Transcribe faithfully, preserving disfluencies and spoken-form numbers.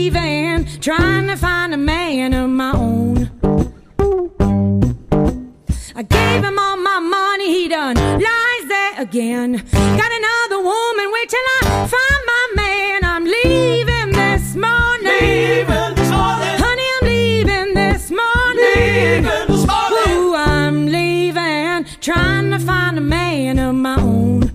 leaving, trying to find a man of my own. I gave him all my money, he done lies there again. Got another woman, wait till I find my man. I'm leaving this morning. Leaving this morning. Honey, I'm leaving this morning. Leaving this morning. Ooh, I'm leaving, trying to find a man of my own.